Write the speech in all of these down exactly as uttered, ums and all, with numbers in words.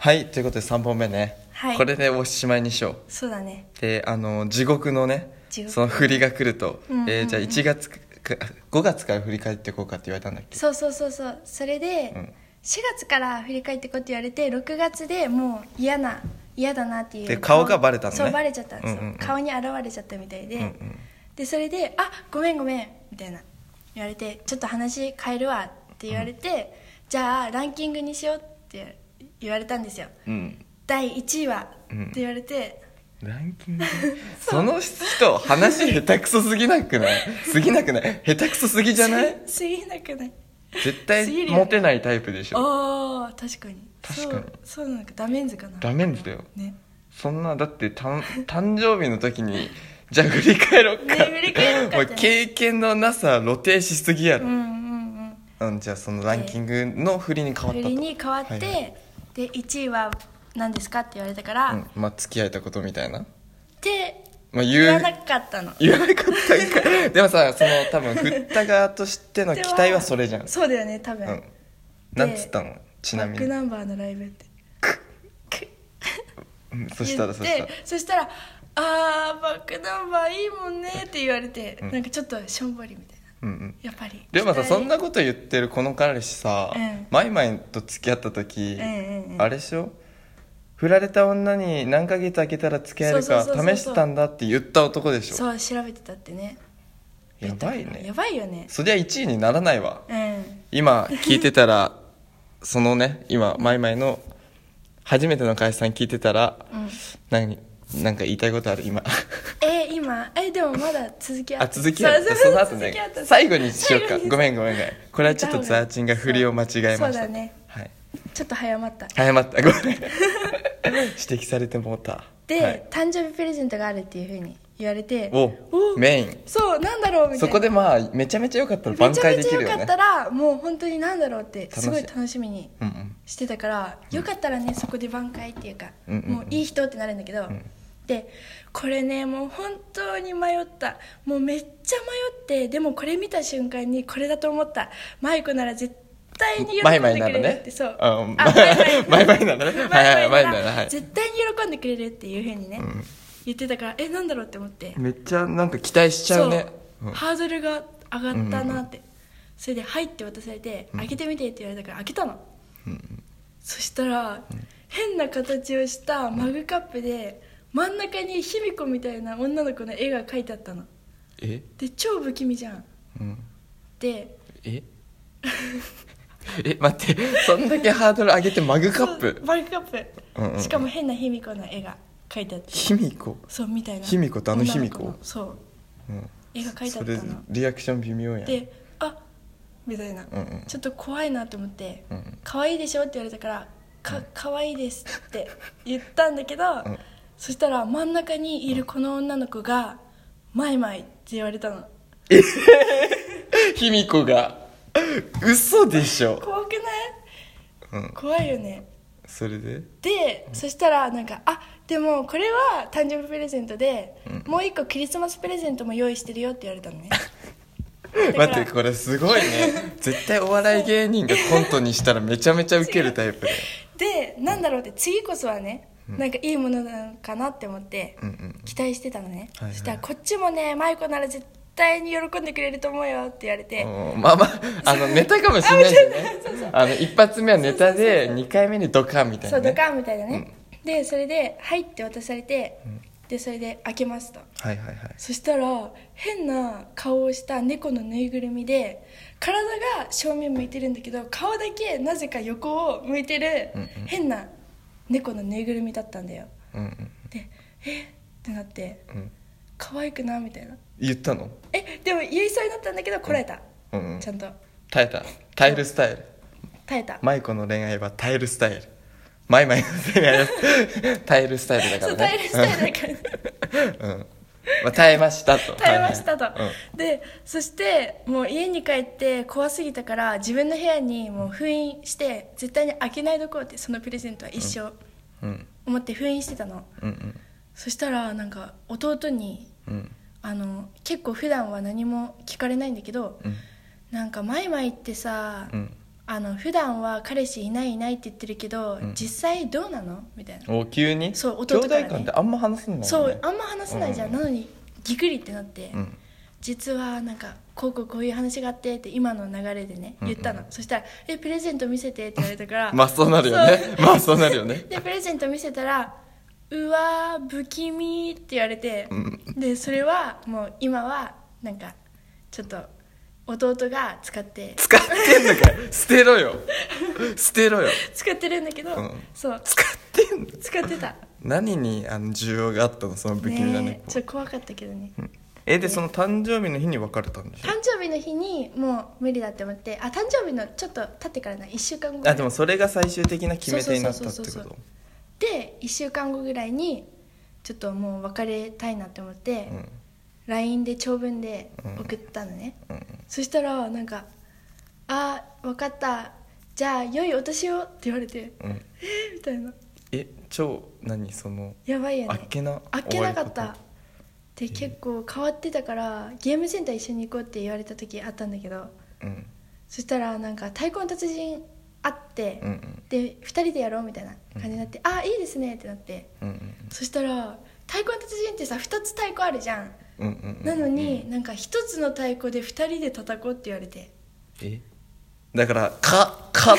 はい、ということでさんぼんめね、 はい、 これでおしまいにしよう。 そうだね。 で、あの地獄のねその振りが来ると、うんうんうん、えー、じゃあいちがつかごがつから振り返っていこうかって言われたんだっけ。 そうそうそうそう。それで、うん、しがつから振り返っていこうって言われて、ろくがつでもう嫌な嫌だなっていう。 で顔がバレたのね。 そうバレちゃったんですよ、うんうんうん、顔に現れちゃったみたいで、うんうん、でそれであごめんごめんみたいな言われて、ちょっと話変えるわって言われて、うん、じゃあランキングにしようって言われたんですよ、うん、だいいちいは、うん、って言われて、 ランキングその人話下手くそすぎなくないすぎなくない下手くそすぎじゃないすぎなくない。 絶対モテないタイプでしょ。 ああ確かに確かに。 そう、そうなんかダメンズかな。 ダメンズだよ、 ね、 そんなだってた誕生日の時にじゃあ振り返ろっか、ね、 振り返ろっかって、ね、 経験のなさ露呈しすぎやろ。 うんうんうん、 うん、じゃあそのランキングの振りに変わったと。 振りに変わって、はいはい、でいちいは何ですかって言われたから、うん、 まあ付き合えたことみたいなってまあ、 言, 言わなかったの。 言わなかったんかでもさ、その多分振った側としての期待はそれじゃん。 そうだよね多分、うん、 なんつったのちなみに。 バックナンバーのライブってそしたらそしたらそしたらあーバックナンバーいいもんねって言われて、うん、なんかちょっとしょんぼりみたいな、うんうん、やっぱり。 でもさそんなこと言ってるこの彼氏さ、うん、マイマイと付き合った時、うんうんうん、あれでしょ、振られた女に何ヶ月空けたら付き合えるか試してたんだって言った男でしょ。 そう調べてたってね。 やばいね。 やばいよね。 そりゃいちいにならないわ、 うん、 今聞いてたらそのね今マイマイの初めての彼氏さん聞いてたら、うん、何なんか言いたいことある今えー、今えでもまだ続きあった。 あ続きあった。その後ね最後にしようか。ごめんごめんごめん。これはちょっとザーチンが振りを間違えました。 そうだね、 はい、 ちょっと早まった早まったごめん指摘されてもうた。 で、 はい、 誕生日プレゼントがあるっていうふうに言われて、 おおメイン。 そうなんだろうみたいな。 そこでまあめちゃめちゃ良かったら挽回できるよね。 めちゃめちゃ良かったらもう本当になんだろうってすごい楽しみにしてたから、うんうん、よかったらねそこで挽回っていうか、うんうんうん、もういい人ってなるんだけど、うん、でこれねもう本当に迷った。もうめっちゃ迷って、でもこれ見た瞬間にこれだと思った。マイコなら絶対に喜んでくれるって。そう、あマイマイならねマイマイなら絶対に喜んでくれるっていう風にね、うん、言ってたから、えなんだろうって思って、 めっちゃなんか期待しちゃうね。 そう、うん、ハードルが上がったなって、うんうん、それで「はい」って渡されて、うん、開けてみてって言われたから開けたの、うんうん、そしたら、うん、変な形をしたマグカップで真ん中に卑弥呼みたいな女の子の絵が描いてあったの。 えで超不気味じゃん、うん、でええ待ってそんだけハードル上げてマグカップマグカップ、うんうん、しかも変な卑弥呼の絵が描いてあって。 卑弥呼そうみたいな。 卑弥呼ってあの卑弥呼。 そう、うん、絵が描いてあったの。 それリアクション微妙やん。 であみたいな、うんうん、ちょっと怖いなと思って、うん、可愛いでしょって言われたからか、うん、可愛いですって言ったんだけど、うん、そしたら真ん中にいるこの女の子がマイマイって言われたの。 え卑弥呼が嘘でしょ。 怖くない、うん、怖いよね。 それでで、うん、そしたらなんかあでもこれは誕生日プレゼントで、うん、もう一個クリスマスプレゼントも用意してるよって言われたのね待ってこれすごいね絶対お笑い芸人がコントにしたらめちゃめちゃウケるタイプででなんだろうって次こそはね、うん、なんかいいものなのかなって思って期待してたのね、うんうん、そしたらこっちもねマイコなら絶対に喜んでくれると思うよって言われて、 まあまああのネタかもしれないしねそうそうあの一発目はネタでにかいめにドカンみたいな、ね、 そうドカンみたいなね、うん、でそれで「はい」って渡されて、うん、でそれで開けますと、 はいはいはい、 そしたら変な顔をした猫のぬいぐるみで体が正面向いてるんだけど顔だけなぜか横を向いてる変な猫のぬいぐるみだったんだよ、うんうん、でえってなって、うん、可愛くなみたいな言ったの。 えでも言いそうになったんだけどこらえた、うんうん、ちゃんと耐えた。耐えるスタイル。 耐えた。 マイコの恋愛は耐えるスタイル。マイマイの恋愛は耐えるスタイルだからね。そう耐えるスタイルだから、 うんまあ、耐えましたと耐えましたと、はいはいうん、でそしてもう家に帰って怖すぎたから自分の部屋にもう封印して絶対に開けないどこうって、そのプレゼントは一生、うん、思って封印してたの、うんうん、そしたらなんか弟に、うんあの結構普段は何も聞かれないんだけど、うん、なんかマイマイってさ、うん、 あの普段は彼氏いないいないって言ってるけど、うん、実際どうなのみたいな。 お急にそう弟から、ね、 兄弟間ってあんま話すんだよね。 そうあんま話せないじゃん、うん、なのにギクリってなって、 うん、 実はなんかこうこうこういう話があってって今の流れでね言ったの、うんうん、そしたら「えプレゼント見せて」って言われたからまあそうなるよねまあそうなるよねでプレゼント見せたら「うわー不気味」って言われて、うん、でそれはもう今はなんかちょっと弟が使って使ってんのかよ捨てろよ捨てろよ使ってるんだけど、うん、そう使ってんの使ってた。 何にあの需要があったのその不気味な猫、ね、 ちょっと怖かったけどね、 うん、えでその誕生日の日に別れたんでしょ。誕生日の日にもう無理だって思って、あ誕生日のちょっと経ってからないっしゅうかんごぐらい。 あでもそれが最終的な決め手になったってこと。 でいっしゅうかんごぐらいにちょっともう別れたいなって思って、うん、ライン で長文で送ったのね、うんうん、そしたらなんか「あ分かったじゃあ良いお年を」って言われて、うん、えー、みたいな。 え超何そのやばいよね。 あっけなあっけなかったで結構変わってたからゲームセンター一緒に行こうって言われた時あったんだけど、うん、そしたらなんか太鼓の達人あって、うんうん、でふたりでやろうみたいな感じになって、うん、あいいですねってなって、うんうん、そしたら太鼓の達人ってさふたつ太鼓あるじゃん、うんうんうんうん、なのになんかひとつの太鼓でふたりで叩こうって言われて、 えだから「か」か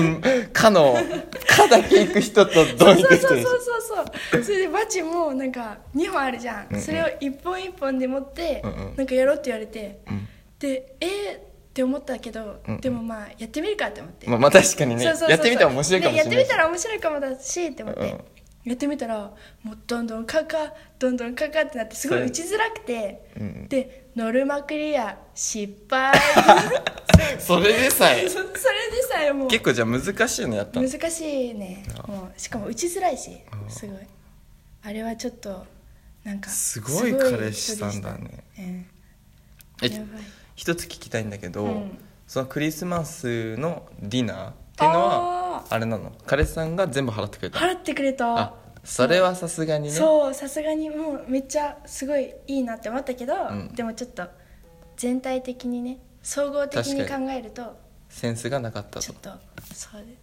「か」の「か」だけ行く人とどう行く人そうそうそうそうそうそれでバチもなんかにほんあるじゃん、うんうん、それをいっぽんいっぽんで持って、うんうん、なんかやろうって言われて、うん、でえー、って思ったけど、うんうん、でもまあやってみるかって思って、 まあ、まあ確かにねそうそうそうそうやってみたら面白いかもしれない、 ね、やってみたら面白いかもだしって思って、うんうんやってみたらもうどんどんカカどんどんカカってなってすごい打ちづらくて、うん、でノルマクリア失敗それでさえそ, それでさえもう結構じゃあ難しいのやったの。 難しいね。もうしかも打ちづらいしすごいあれはちょっとなんかすごい彼氏さんだね、うん、え一つ聞きたいんだけど、うん、そのクリスマスのディナーっていうのはあれなの彼氏さんが全部払ってくれた。 払ってくれた。 あそれはさすがにね。 そうさすがにもうめっちゃすごいいいなって思ったけど、うん、でもちょっと全体的にね総合的に考えるとセンスがなかったと。 ちょっとそうです。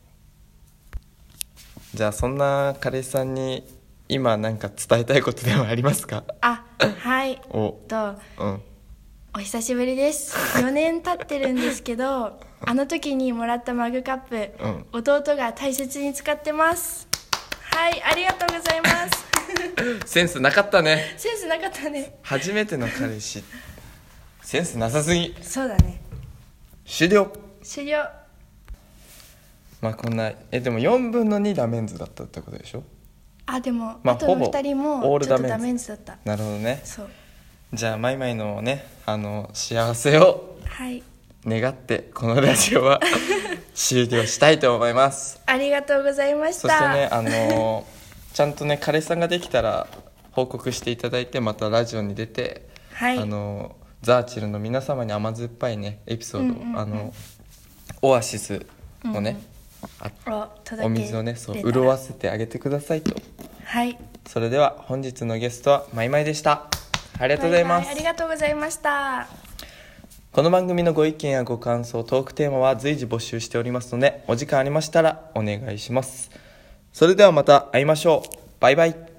じゃあそんな彼氏さんに今なんか伝えたいことではありますか。 あはいおと、うん、お久しぶりです。よねん経ってるんですけどあの時にもらったマグカップ、うん、弟が大切に使ってます。はいありがとうございますセンスなかったね。 センスなかったね。 初めての彼氏センスなさすぎ。 そうだね。 終了終了。 まあこんなえでもよんぶんのにダメンズだったってことでしょ。 あでも、まあ、あとのふたりもちょっとダメンズだった。 なるほどね。 そうじゃあマイマイのねあの幸せをはい願ってこのラジオは終了したいと思います。 ありがとうございました。 そしてねあのちゃんとね彼氏さんができたら報告していただいてまたラジオに出て、はい、あのザーチルの皆様に甘酸っぱいねエピソード、うんうんうん、あのオアシスのね、うんうん、あお水をねそう潤わせてあげてくださいと。はい。それでは本日のゲストはマイマイでした。ありがとうございます。 バイバイありがとうございました。 この番組のご意見やご感想トークテーマは随時募集しておりますのでお時間ありましたらお願いします。それではまた会いましょう。バイバイ。